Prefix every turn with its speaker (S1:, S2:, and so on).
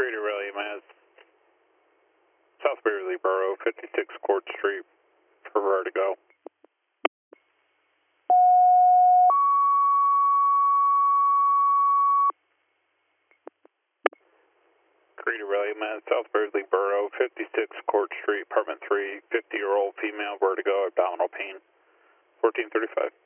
S1: Creator Rally, Mass. South Beverly Borough, 56 Court Street, for Vertigo. Creator Rally, Mass. South Beverly Borough, 56 Court Street, Apartment 3, 50-year-old female, Vertigo, abdominal pain, 1435.